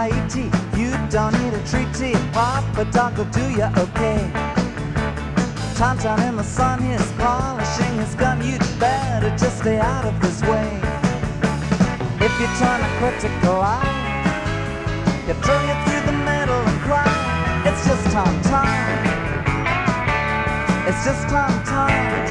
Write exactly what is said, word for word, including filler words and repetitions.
Haiti. You don't need a treaty. Papa Dog will do you okay. Tom Tom in the sun, he's polishing his gun. You'd better just stay out of his way. If you turn a critical eye, he'll throw you through the middle and cry. It's just Tom Tom. It's just Tom Tom.